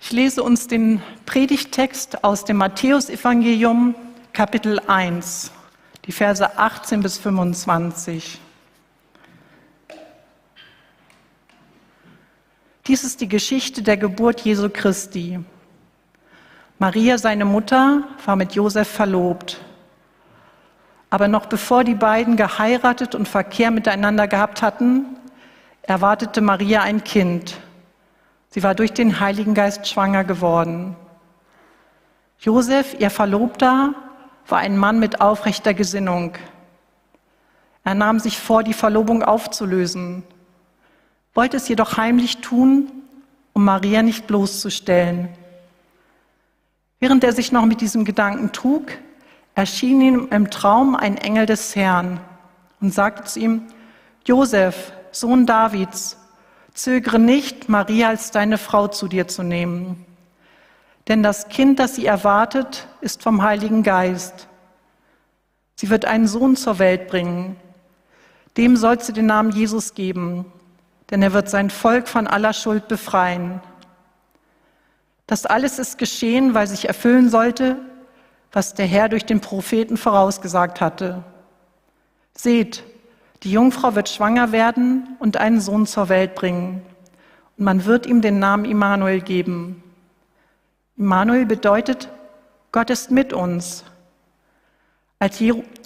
Ich lese uns den Predigttext aus dem Matthäusevangelium, Kapitel 1, die Verse 18 bis 25. Dies ist die Geschichte der Geburt Jesu Christi. Maria, seine Mutter, war mit Josef verlobt. Aber noch bevor die beiden geheiratet und Verkehr miteinander gehabt hatten, erwartete Maria ein Kind. Sie war durch den Heiligen Geist schwanger geworden. Josef, ihr Verlobter, war ein Mann mit aufrechter Gesinnung. Er nahm sich vor, die Verlobung aufzulösen, wollte es jedoch heimlich tun, um Maria nicht bloßzustellen. Während er sich noch mit diesem Gedanken trug, erschien ihm im Traum ein Engel des Herrn und sagte zu ihm: Josef, Sohn Davids, zögere nicht, Maria als deine Frau zu dir zu nehmen. Denn das Kind, das sie erwartet, ist vom Heiligen Geist. Sie wird einen Sohn zur Welt bringen. Dem sollst du den Namen Jesus geben, denn er wird sein Volk von aller Schuld befreien. Das alles ist geschehen, weil sich erfüllen sollte, was der Herr durch den Propheten vorausgesagt hatte. Seht, die Jungfrau wird schwanger werden und einen Sohn zur Welt bringen. Und man wird ihm den Namen Immanuel geben. Immanuel bedeutet, Gott ist mit uns. Als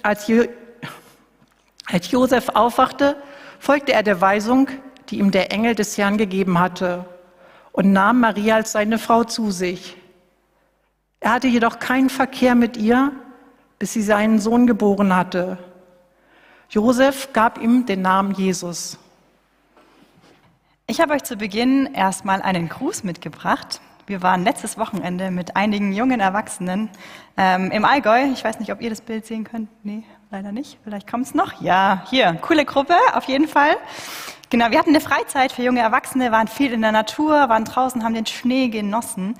Josef aufwachte, folgte er der Weisung, die ihm der Engel des Herrn gegeben hatte, und nahm Maria als seine Frau zu sich. Er hatte jedoch keinen Verkehr mit ihr, bis sie seinen Sohn geboren hatte. Josef gab ihm den Namen Jesus. Ich habe euch zu Beginn erstmal einen Gruß mitgebracht. Wir waren letztes Wochenende mit einigen jungen Erwachsenen im Allgäu. Ich weiß nicht, ob ihr das Bild sehen könnt. Nee, leider nicht. Vielleicht kommt es noch. Ja, hier, coole Gruppe auf jeden Fall. Genau, wir hatten eine Freizeit für junge Erwachsene, waren viel in der Natur, waren draußen, haben den Schnee genossen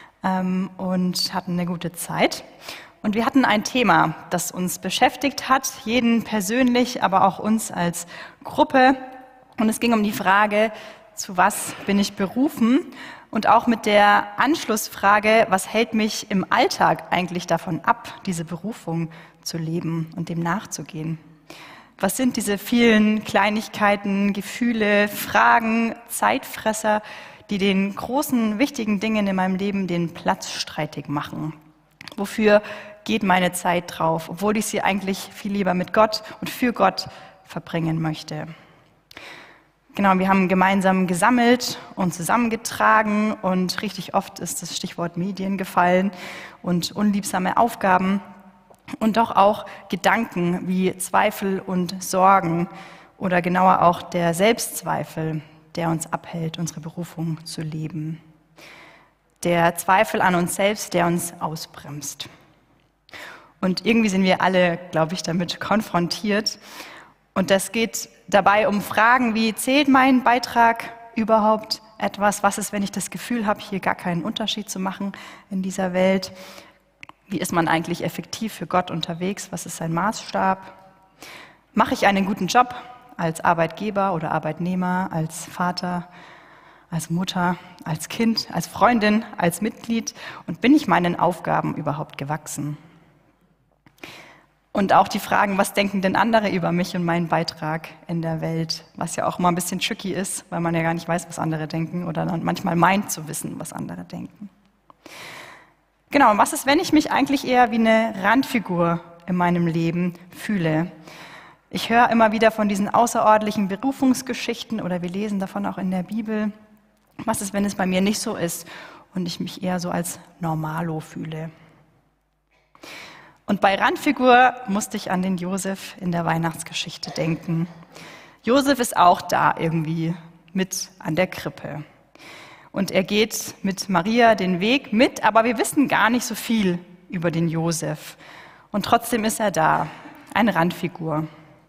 und hatten eine gute Zeit. Und wir hatten ein Thema, das uns beschäftigt hat, jeden persönlich, aber auch uns als Gruppe. Und es ging um die Frage, zu was bin ich berufen? Und auch mit der Anschlussfrage, was hält mich im Alltag eigentlich davon ab, diese Berufung zu leben und dem nachzugehen? Was sind diese vielen Kleinigkeiten, Gefühle, Fragen, Zeitfresser, die den großen, wichtigen Dingen in meinem Leben den Platz streitig machen? Wofür geht meine Zeit drauf, obwohl ich sie eigentlich viel lieber mit Gott und für Gott verbringen möchte? Genau, wir haben gemeinsam gesammelt und zusammengetragen und richtig oft ist das Stichwort Medien gefallen und unliebsame Aufgaben und doch auch Gedanken wie Zweifel und Sorgen oder genauer auch der Selbstzweifel, der uns abhält, unsere Berufung zu leben. Der Zweifel an uns selbst, der uns ausbremst. Und irgendwie sind wir alle, glaube ich, damit konfrontiert. Und das geht dabei um Fragen wie, zählt mein Beitrag überhaupt etwas? Was ist, wenn ich das Gefühl habe, hier gar keinen Unterschied zu machen in dieser Welt? Wie ist man eigentlich effektiv für Gott unterwegs? Was ist sein Maßstab? Mache ich einen guten Job als Arbeitgeber oder Arbeitnehmer, als Vater, als Mutter, als Kind, als Freundin, als Mitglied? Und bin ich meinen Aufgaben überhaupt gewachsen? Und auch die Fragen, was denken denn andere über mich und meinen Beitrag in der Welt? Was ja auch immer ein bisschen tricky ist, weil man ja gar nicht weiß, was andere denken oder dann manchmal meint zu wissen, was andere denken. Genau, und was ist, wenn ich mich eigentlich eher wie eine Randfigur in meinem Leben fühle? Ich höre immer wieder von diesen außerordentlichen Berufungsgeschichten oder wir lesen davon auch in der Bibel. Was ist, wenn es bei mir nicht so ist und ich mich eher so als Normalo fühle? Und bei Randfigur musste ich an den Josef in der Weihnachtsgeschichte denken. Josef ist auch da irgendwie mit an der Krippe. Und er geht mit Maria den Weg mit, aber wir wissen gar nicht so viel über den Josef. Und trotzdem ist er da, eine Randfigur.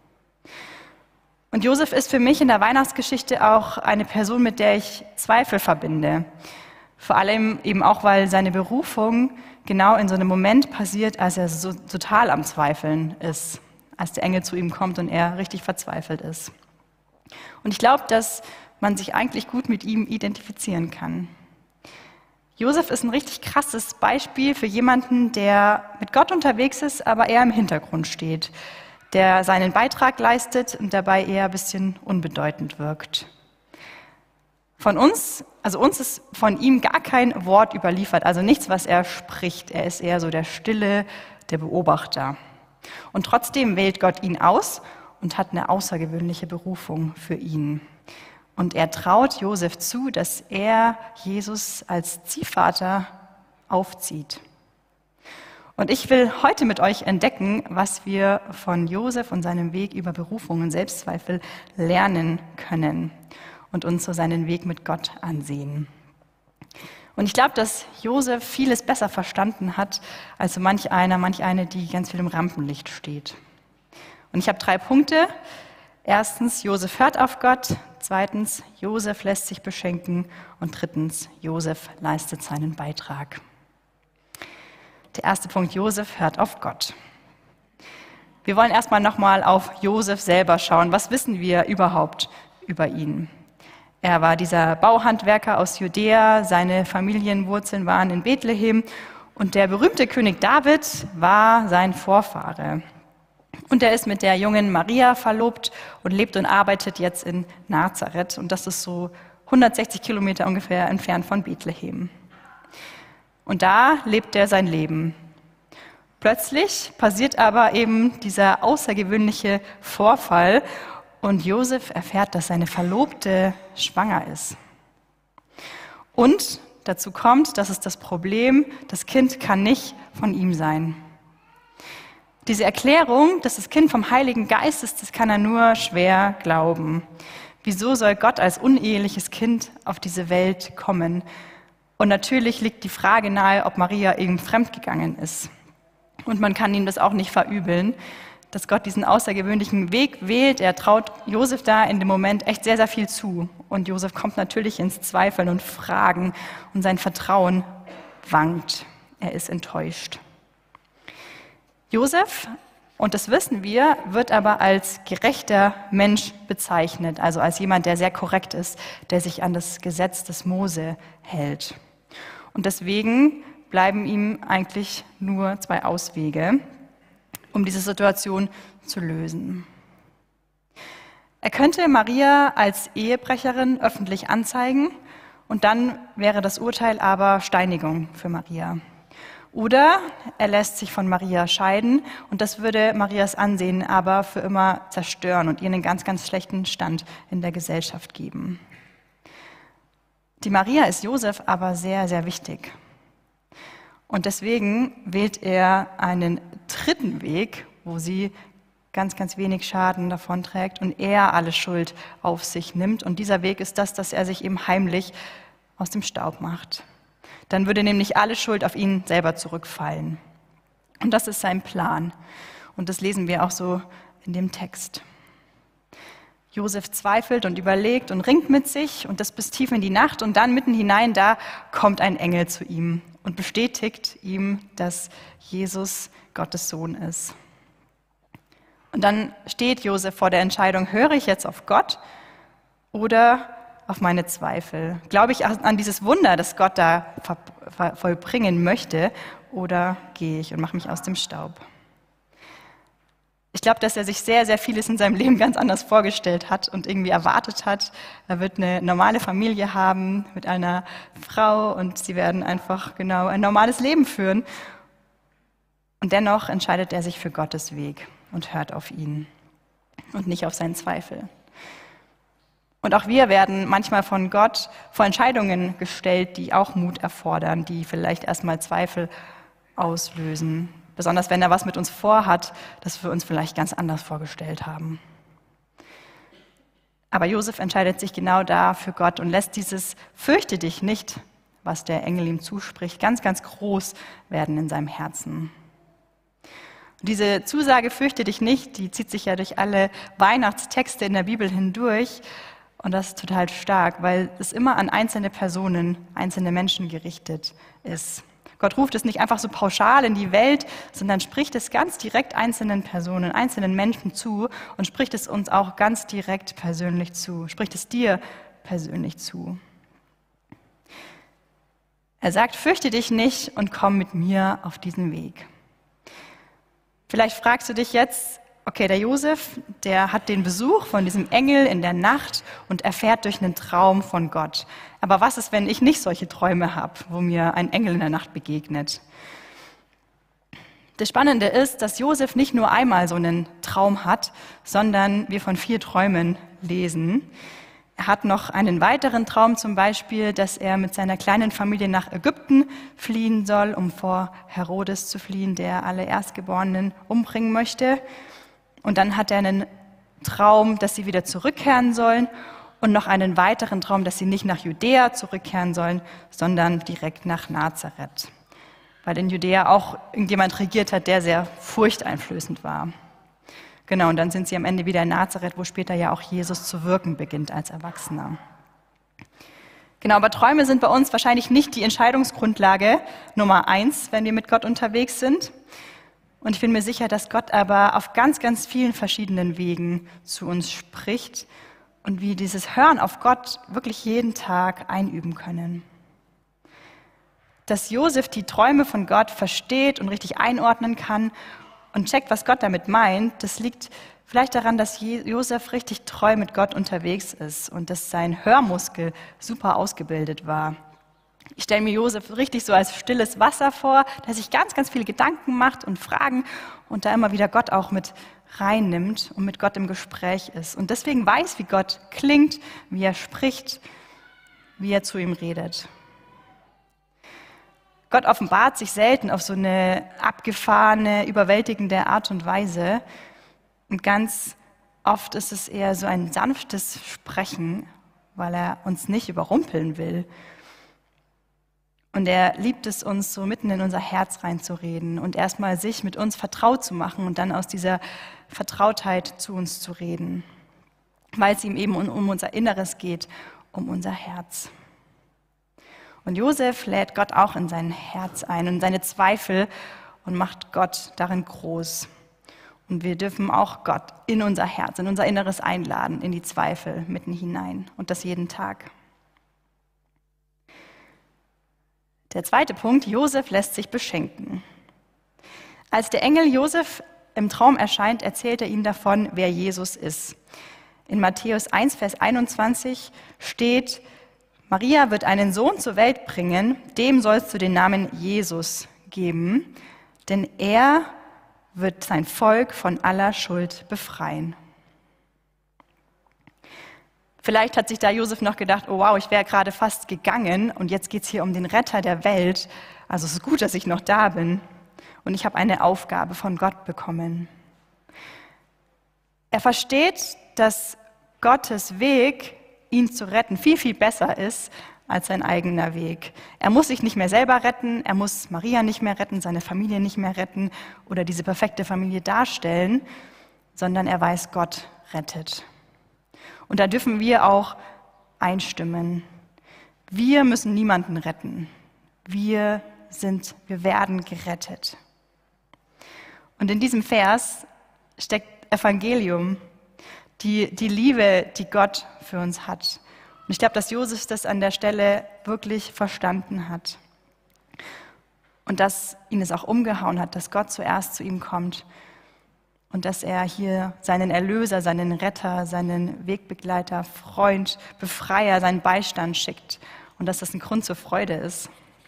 Und Josef ist für mich in der Weihnachtsgeschichte auch eine Person, mit der ich Zweifel verbinde. Vor allem eben auch, weil seine Berufung genau in so einem Moment passiert, als er so total am Zweifeln ist, als der Engel zu ihm kommt und er richtig verzweifelt ist. Und ich glaube, dass man sich eigentlich gut mit ihm identifizieren kann. Josef ist ein richtig krasses Beispiel für jemanden, der mit Gott unterwegs ist, aber eher im Hintergrund steht, der seinen Beitrag leistet und dabei eher ein bisschen unbedeutend wirkt. Uns ist von ihm gar kein Wort überliefert, also nichts, was er spricht. Er ist eher so der Stille, der Beobachter. Und trotzdem wählt Gott ihn aus und hat eine außergewöhnliche Berufung für ihn. Und er traut Josef zu, dass er Jesus als Ziehvater aufzieht. Und ich will heute mit euch entdecken, was wir von Josef und seinem Weg über Berufung und Selbstzweifel lernen können und uns so seinen Weg mit Gott ansehen. Und ich glaube, dass Josef vieles besser verstanden hat, als so manch eine, die ganz viel im Rampenlicht steht. Und ich habe 3 Punkte. Erstens, Josef hört auf Gott. Zweitens, Josef lässt sich beschenken. Und drittens, Josef leistet seinen Beitrag. Der erste Punkt, Josef hört auf Gott. Wir wollen erstmal nochmal auf Josef selber schauen. Was wissen wir überhaupt über ihn? Er war dieser Bauhandwerker aus Judäa, seine Familienwurzeln waren in Bethlehem und der berühmte König David war sein Vorfahre. Und er ist mit der jungen Maria verlobt und lebt und arbeitet jetzt in Nazareth. Und das ist so 160 Kilometer ungefähr entfernt von Bethlehem. Und da lebt er sein Leben. Plötzlich passiert aber eben dieser außergewöhnliche Vorfall und Josef erfährt, dass seine Verlobte schwanger ist. Und dazu kommt, das ist das Problem, das Kind kann nicht von ihm sein. Diese Erklärung, dass das Kind vom Heiligen Geist ist, das kann er nur schwer glauben. Wieso soll Gott als uneheliches Kind auf diese Welt kommen? Und natürlich liegt die Frage nahe, ob Maria eben fremdgegangen ist. Und man kann ihm das auch nicht verübeln, dass Gott diesen außergewöhnlichen Weg wählt. Er traut Josef da in dem Moment echt sehr, sehr viel zu. Und Josef kommt natürlich ins Zweifeln und Fragen und sein Vertrauen wankt. Er ist enttäuscht. Josef, und das wissen wir, wird aber als gerechter Mensch bezeichnet, also als jemand, der sehr korrekt ist, der sich an das Gesetz des Mose hält. Und deswegen bleiben ihm eigentlich nur 2 Auswege, um diese Situation zu lösen. Er könnte Maria als Ehebrecherin öffentlich anzeigen und dann wäre das Urteil aber Steinigung für Maria. Oder er lässt sich von Maria scheiden und das würde Marias Ansehen aber für immer zerstören und ihr einen ganz, ganz schlechten Stand in der Gesellschaft geben. Die Maria ist Josef aber sehr, sehr wichtig. Und deswegen wählt er einen 3. Weg, wo sie ganz, ganz wenig Schaden davonträgt und er alle Schuld auf sich nimmt. Und dieser Weg ist das, dass er sich eben heimlich aus dem Staub macht. Dann würde nämlich alle Schuld auf ihn selber zurückfallen. Und das ist sein Plan. Und das lesen wir auch so in dem Text. Josef zweifelt und überlegt und ringt mit sich und das bis tief in die Nacht. Und dann mitten hinein, da kommt ein Engel zu ihm und bestätigt ihm, dass Jesus Gottes Sohn ist. Und dann steht Josef vor der Entscheidung, höre ich jetzt auf Gott oder auf meine Zweifel? Glaube ich an dieses Wunder, das Gott da vollbringen möchte, oder gehe ich und mache mich aus dem Staub? Ich glaube, dass er sich sehr, sehr vieles in seinem Leben ganz anders vorgestellt hat und irgendwie erwartet hat. Er wird eine normale Familie haben mit einer Frau und sie werden einfach genau ein normales Leben führen. Und dennoch entscheidet er sich für Gottes Weg und hört auf ihn und nicht auf seinen Zweifel. Und auch wir werden manchmal von Gott vor Entscheidungen gestellt, die auch Mut erfordern, die vielleicht erstmal Zweifel auslösen. Besonders wenn er was mit uns vorhat, das wir uns vielleicht ganz anders vorgestellt haben. Aber Josef entscheidet sich genau da für Gott und lässt dieses "Fürchte dich nicht", was der Engel ihm zuspricht, ganz, ganz groß werden in seinem Herzen. Und diese Zusage "Fürchte dich nicht", die zieht sich ja durch alle Weihnachtstexte in der Bibel hindurch. Und das ist total stark, weil es immer an einzelne Personen, einzelne Menschen gerichtet ist. Gott ruft es nicht einfach so pauschal in die Welt, sondern spricht es ganz direkt einzelnen Personen, einzelnen Menschen zu und spricht es uns auch ganz direkt persönlich zu, spricht es dir persönlich zu. Er sagt, fürchte dich nicht und komm mit mir auf diesen Weg. Vielleicht fragst du dich jetzt, okay, der Josef, der hat den Besuch von diesem Engel in der Nacht und erfährt durch einen Traum von Gott. Aber was ist, wenn ich nicht solche Träume habe, wo mir ein Engel in der Nacht begegnet? Das Spannende ist, dass Josef nicht nur einmal so einen Traum hat, sondern wir von 4 Träumen lesen. Er hat noch einen weiteren Traum, zum Beispiel, dass er mit seiner kleinen Familie nach Ägypten fliehen soll, um vor Herodes zu fliehen, der alle Erstgeborenen umbringen möchte. Und dann hat er einen Traum, dass sie wieder zurückkehren sollen und noch einen weiteren Traum, dass sie nicht nach Judäa zurückkehren sollen, sondern direkt nach Nazareth, weil in Judäa auch irgendjemand regiert hat, der sehr furchteinflößend war. Genau, und dann sind sie am Ende wieder in Nazareth, wo später ja auch Jesus zu wirken beginnt als Erwachsener. Genau, aber Träume sind bei uns wahrscheinlich nicht die Entscheidungsgrundlage Nummer 1, wenn wir mit Gott unterwegs sind. Und ich bin mir sicher, dass Gott aber auf ganz, ganz vielen verschiedenen Wegen zu uns spricht und wir dieses Hören auf Gott wirklich jeden Tag einüben können. Dass Josef die Träume von Gott versteht und richtig einordnen kann und checkt, was Gott damit meint, das liegt vielleicht daran, dass Josef richtig treu mit Gott unterwegs ist und dass sein Hörmuskel super ausgebildet war. Ich stelle mir Josef richtig so als stilles Wasser vor, der sich ganz, ganz viele Gedanken macht und Fragen und da immer wieder Gott auch mit reinnimmt und mit Gott im Gespräch ist. Und deswegen weiß, wie Gott klingt, wie er spricht, wie er zu ihm redet. Gott offenbart sich selten auf so eine abgefahrene, überwältigende Art und Weise. Und ganz oft ist es eher so ein sanftes Sprechen, weil er uns nicht überrumpeln will. Und er liebt es, uns so mitten in unser Herz reinzureden und erstmal sich mit uns vertraut zu machen und dann aus dieser Vertrautheit zu uns zu reden, weil es ihm eben um unser Inneres geht, um unser Herz. Und Josef lädt Gott auch in sein Herz ein und seine Zweifel und macht Gott darin groß. Und wir dürfen auch Gott in unser Herz, in unser Inneres einladen, in die Zweifel mitten hinein und das jeden Tag. Der zweite Punkt, Josef lässt sich beschenken. Als der Engel Josef im Traum erscheint, erzählt er ihm davon, wer Jesus ist. In Matthäus 1, Vers 21 steht, Maria wird einen Sohn zur Welt bringen, dem sollst du den Namen Jesus geben, denn er wird sein Volk von aller Schuld befreien. Vielleicht hat sich da Josef noch gedacht, oh wow, ich wäre gerade fast gegangen und jetzt geht es hier um den Retter der Welt. Also es ist gut, dass ich noch da bin und ich habe eine Aufgabe von Gott bekommen. Er versteht, dass Gottes Weg, ihn zu retten, viel, viel besser ist als sein eigener Weg. Er muss sich nicht mehr selber retten, er muss Maria nicht mehr retten, seine Familie nicht mehr retten oder diese perfekte Familie darstellen, sondern er weiß, Gott rettet. Und da dürfen wir auch einstimmen. Wir müssen niemanden retten. Wir werden gerettet. Und in diesem Vers steckt Evangelium, die Liebe, die Gott für uns hat. Und ich glaube, dass Josef das an der Stelle wirklich verstanden hat. Und dass ihn es auch umgehauen hat, dass Gott zuerst zu ihm kommt. Und dass er hier seinen Erlöser, seinen Retter, seinen Wegbegleiter, Freund, Befreier, seinen Beistand schickt. Und dass das ein Grund zur Freude ist.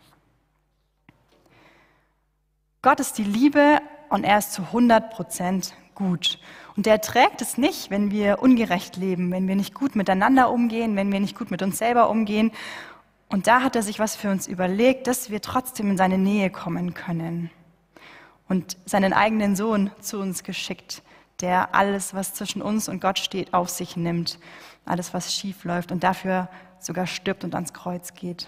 Gott ist die Liebe und er ist zu 100% gut. Und er trägt es nicht, wenn wir ungerecht leben, wenn wir nicht gut miteinander umgehen, wenn wir nicht gut mit uns selber umgehen. Und da hat er sich was für uns überlegt, dass wir trotzdem in seine Nähe kommen können. Und seinen eigenen Sohn zu uns geschickt, der alles, was zwischen uns und Gott steht, auf sich nimmt. Alles, was schief läuft und dafür sogar stirbt und ans Kreuz geht.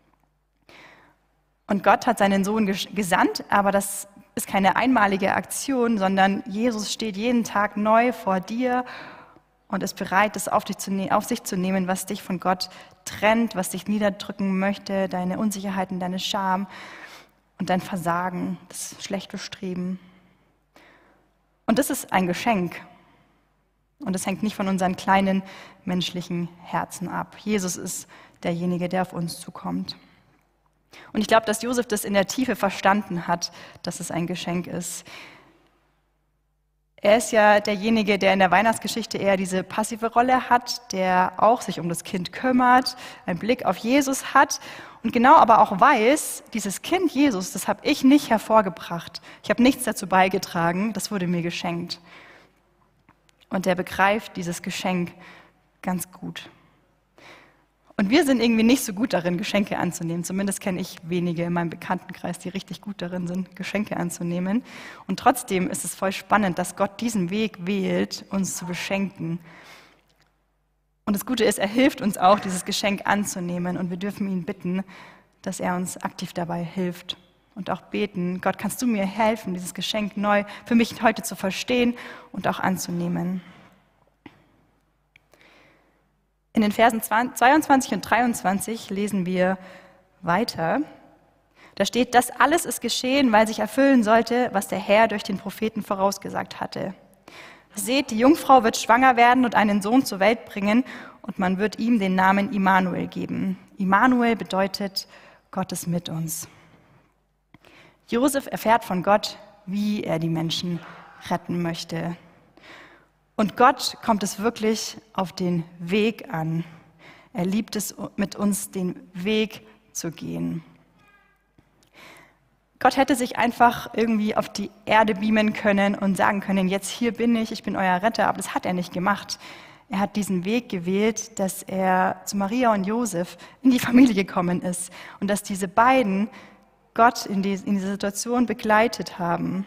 Und Gott hat seinen Sohn gesandt, aber das ist keine einmalige Aktion, sondern Jesus steht jeden Tag neu vor dir und ist bereit, das auf sich zu nehmen, was dich von Gott trennt, was dich niederdrücken möchte, deine Unsicherheiten, deine Scham und dein Versagen, das schlechte Streben. Und das ist ein Geschenk. Und das hängt nicht von unseren kleinen menschlichen Herzen ab. Jesus ist derjenige, der auf uns zukommt. Und ich glaube, dass Josef das in der Tiefe verstanden hat, dass es ein Geschenk ist. Er ist ja derjenige, der in der Weihnachtsgeschichte eher diese passive Rolle hat, der auch sich um das Kind kümmert, einen Blick auf Jesus hat und genau aber auch weiß, dieses Kind Jesus, das habe ich nicht hervorgebracht. Ich habe nichts dazu beigetragen, das wurde mir geschenkt. Und er begreift dieses Geschenk ganz gut. Und wir sind irgendwie nicht so gut darin, Geschenke anzunehmen. Zumindest kenne ich wenige in meinem Bekanntenkreis, die richtig gut darin sind, Geschenke anzunehmen. Und trotzdem ist es voll spannend, dass Gott diesen Weg wählt, uns zu beschenken. Und das Gute ist, er hilft uns auch, dieses Geschenk anzunehmen. Und wir dürfen ihn bitten, dass er uns aktiv dabei hilft. Und auch beten, Gott, kannst du mir helfen, dieses Geschenk neu für mich heute zu verstehen und auch anzunehmen. In den Versen 22 und 23 lesen wir weiter. Da steht, das alles ist geschehen, weil sich erfüllen sollte, was der Herr durch den Propheten vorausgesagt hatte. Seht, die Jungfrau wird schwanger werden und einen Sohn zur Welt bringen und man wird ihm den Namen Immanuel geben. Immanuel bedeutet, Gott ist mit uns. Josef erfährt von Gott, wie er die Menschen retten möchte. Und Gott kommt es wirklich auf den Weg an. Er liebt es, mit uns den Weg zu gehen. Gott hätte sich einfach irgendwie auf die Erde beamen können und sagen können, jetzt hier bin ich bin euer Retter, aber das hat er nicht gemacht. Er hat diesen Weg gewählt, dass er zu Maria und Josef in die Familie gekommen ist und dass diese beiden Gott in diese Situation begleitet haben.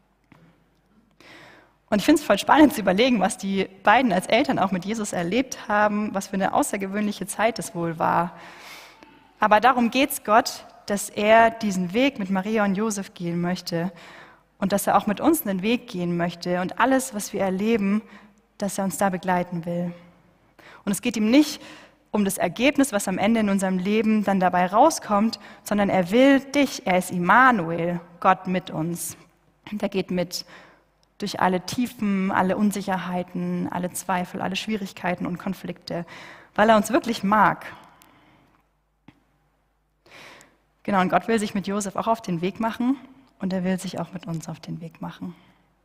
Und ich finde es voll spannend zu überlegen, was die beiden als Eltern auch mit Jesus erlebt haben, was für eine außergewöhnliche Zeit es wohl war. Aber darum geht es Gott, dass er diesen Weg mit Maria und Josef gehen möchte und dass er auch mit uns einen Weg gehen möchte und alles, was wir erleben, dass er uns da begleiten will. Und es geht ihm nicht um das Ergebnis, was am Ende in unserem Leben dann dabei rauskommt, sondern er will dich, er ist Immanuel, Gott mit uns. Und er geht mit durch alle Tiefen, alle Unsicherheiten, alle Zweifel, alle Schwierigkeiten und Konflikte, weil er uns wirklich mag. Genau, und Gott will sich mit Josef auch auf den Weg machen und er will sich auch mit uns auf den Weg machen.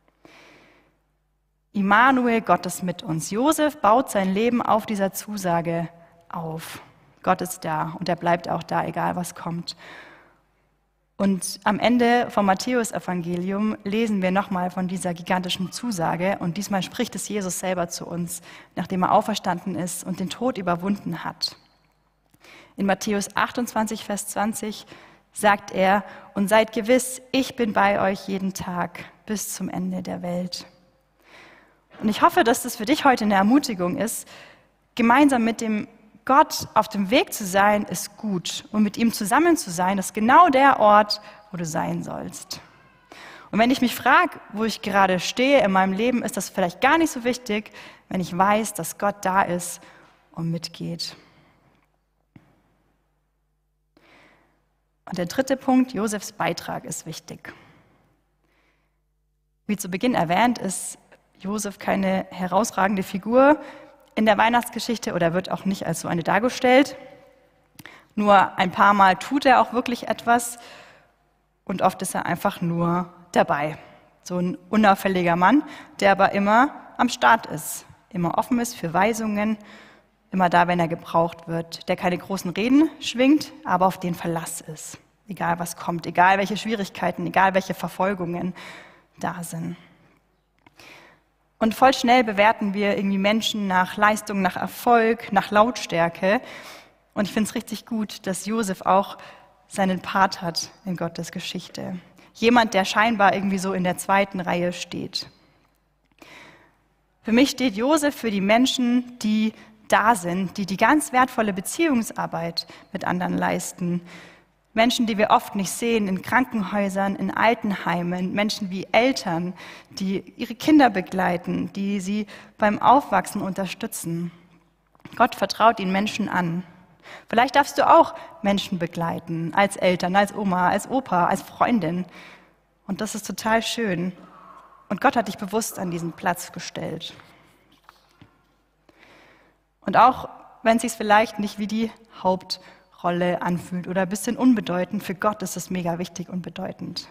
Immanuel, Gott ist mit uns. Josef baut sein Leben auf dieser Zusage auf. Gott ist da und er bleibt auch da, egal was kommt. Und am Ende vom Matthäus-Evangelium lesen wir nochmal von dieser gigantischen Zusage und diesmal spricht es Jesus selber zu uns, nachdem er auferstanden ist und den Tod überwunden hat. In Matthäus 28, Vers 20 sagt er, und seid gewiss, ich bin bei euch jeden Tag bis zum Ende der Welt. Und ich hoffe, dass das für dich heute eine Ermutigung ist, gemeinsam mit dem Gott auf dem Weg zu sein, ist gut. Und mit ihm zusammen zu sein, ist genau der Ort, wo du sein sollst. Und wenn ich mich frage, wo ich gerade stehe in meinem Leben, ist das vielleicht gar nicht so wichtig, wenn ich weiß, dass Gott da ist und mitgeht. Und der dritte Punkt, Josefs Beitrag ist wichtig. Wie zu Beginn erwähnt, ist Josef keine herausragende Figur in der Weihnachtsgeschichte oder wird auch nicht als so eine dargestellt. Nur ein paar Mal tut er auch wirklich etwas und oft ist er einfach nur dabei. So ein unauffälliger Mann, der aber immer am Start ist, immer offen ist für Weisungen, immer da, wenn er gebraucht wird, der keine großen Reden schwingt, aber auf den Verlass ist. Egal was kommt, egal welche Schwierigkeiten, egal welche Verfolgungen da sind. Und voll schnell bewerten wir irgendwie Menschen nach Leistung, nach Erfolg, nach Lautstärke. Und ich finde es richtig gut, dass Josef auch seinen Part hat in Gottes Geschichte. Jemand, der scheinbar irgendwie so in der zweiten Reihe steht. Für mich steht Josef für die Menschen, die da sind, die ganz wertvolle Beziehungsarbeit mit anderen leisten. Menschen, die wir oft nicht sehen, in Krankenhäusern, in Altenheimen, Menschen wie Eltern, die ihre Kinder begleiten, die sie beim Aufwachsen unterstützen. Gott vertraut ihnen Menschen an. Vielleicht darfst du auch Menschen begleiten, als Eltern, als Oma, als Opa, als Freundin. Und das ist total schön. Und Gott hat dich bewusst an diesen Platz gestellt. Und auch wenn es sich vielleicht nicht wie die Hauptrolle Nebenrolle anfühlt oder ein bisschen unbedeutend. Für Gott ist es mega wichtig und bedeutend.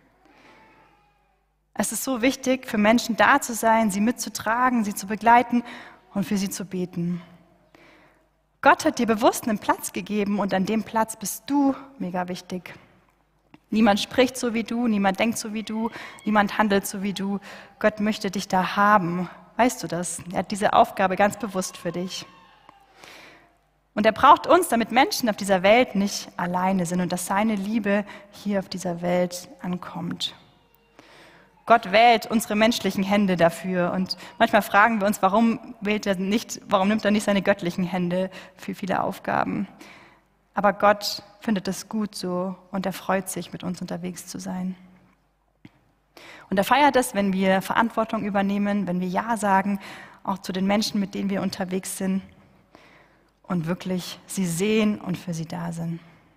Es ist so wichtig, für Menschen da zu sein, sie mitzutragen, sie zu begleiten und für sie zu beten. Gott hat dir bewusst einen Platz gegeben und an dem Platz bist du mega wichtig. Niemand spricht so wie du, niemand denkt so wie du, niemand handelt so wie du. Gott möchte dich da haben. Weißt du das? Er hat diese Aufgabe ganz bewusst für dich. Und er braucht uns, damit Menschen auf dieser Welt nicht alleine sind und dass seine Liebe hier auf dieser Welt ankommt. Gott wählt unsere menschlichen Hände dafür und manchmal fragen wir uns, warum nimmt er nicht seine göttlichen Hände für viele Aufgaben? Aber Gott findet es gut so und er freut sich, mit uns unterwegs zu sein. Und er feiert es, wenn wir Verantwortung übernehmen, wenn wir Ja sagen, auch zu den Menschen, mit denen wir unterwegs sind und wirklich sie sehen und für sie da sind.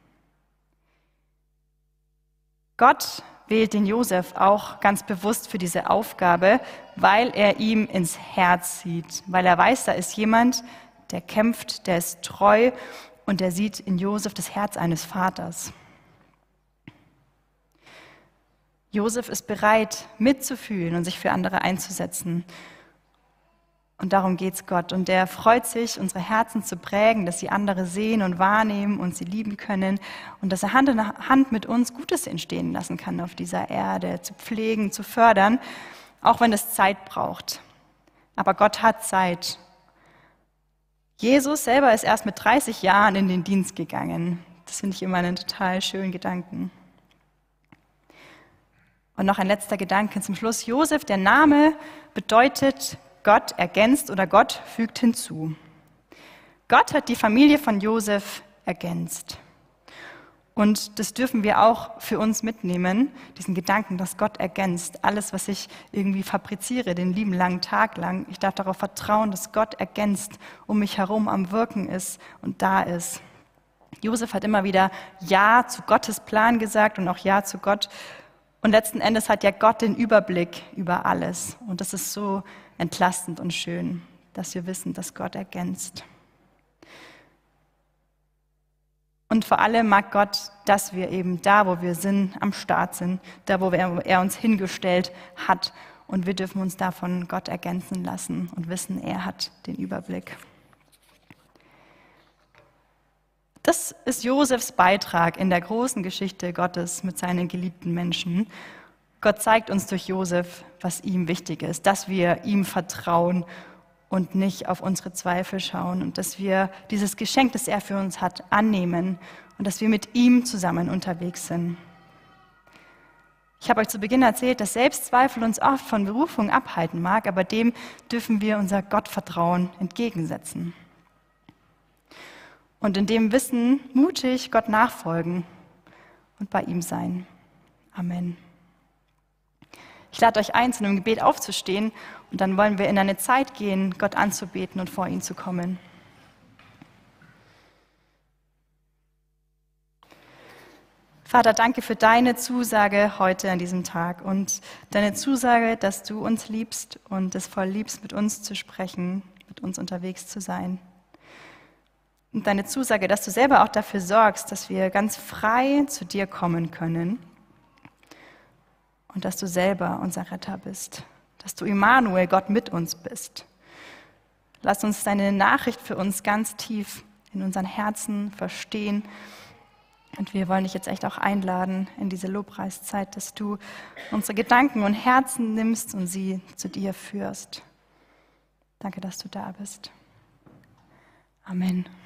Gott wählt den Josef auch ganz bewusst für diese Aufgabe, weil er ihm ins Herz sieht, weil er weiß, da ist jemand, der kämpft, der ist treu und der sieht in Josef das Herz eines Vaters. Josef ist bereit, mitzufühlen und sich für andere einzusetzen. Und darum geht's Gott. Und er freut sich, unsere Herzen zu prägen, dass sie andere sehen und wahrnehmen und sie lieben können und dass er Hand in Hand mit uns Gutes entstehen lassen kann auf dieser Erde, zu pflegen, zu fördern, auch wenn es Zeit braucht. Aber Gott hat Zeit. Jesus selber ist erst mit 30 Jahren in den Dienst gegangen. Das finde ich immer einen total schönen Gedanken. Und noch ein letzter Gedanke zum Schluss. Josef, der Name bedeutet Gott ergänzt oder Gott fügt hinzu. Gott hat die Familie von Josef ergänzt. Und das dürfen wir auch für uns mitnehmen, diesen Gedanken, dass Gott ergänzt. Alles, was ich irgendwie fabriziere, den lieben langen Tag lang, ich darf darauf vertrauen, dass Gott ergänzt, um mich herum am Wirken ist und da ist. Josef hat immer wieder Ja zu Gottes Plan gesagt und auch Ja zu Gott. Und letzten Endes hat ja Gott den Überblick über alles. Und das ist so entlastend und schön, dass wir wissen, dass Gott ergänzt. Und vor allem mag Gott, dass wir eben da, wo wir sind, am Start sind, da, wo er uns hingestellt hat. Und wir dürfen uns davon Gott ergänzen lassen und wissen, er hat den Überblick. Das ist Josefs Beitrag in der großen Geschichte Gottes mit seinen geliebten Menschen. Gott zeigt uns durch Josef, was ihm wichtig ist, dass wir ihm vertrauen und nicht auf unsere Zweifel schauen und dass wir dieses Geschenk, das er für uns hat, annehmen und dass wir mit ihm zusammen unterwegs sind. Ich habe euch zu Beginn erzählt, dass Selbstzweifel uns oft von Berufung abhalten mag, aber dem dürfen wir unser Gottvertrauen entgegensetzen. Und in dem Wissen mutig Gott nachfolgen und bei ihm sein. Amen. Ich lade euch ein, zu einem Gebet aufzustehen und dann wollen wir in eine Zeit gehen, Gott anzubeten und vor ihn zu kommen. Vater, danke für deine Zusage heute an diesem Tag und deine Zusage, dass du uns liebst und es voll liebst, mit uns zu sprechen, mit uns unterwegs zu sein. Und deine Zusage, dass du selber auch dafür sorgst, dass wir ganz frei zu dir kommen können und dass du selber unser Retter bist, dass du Immanuel, Gott mit uns bist. Lass uns deine Nachricht für uns ganz tief in unseren Herzen verstehen und wir wollen dich jetzt echt auch einladen in diese Lobpreiszeit, dass du unsere Gedanken und Herzen nimmst und sie zu dir führst. Danke, dass du da bist. Amen.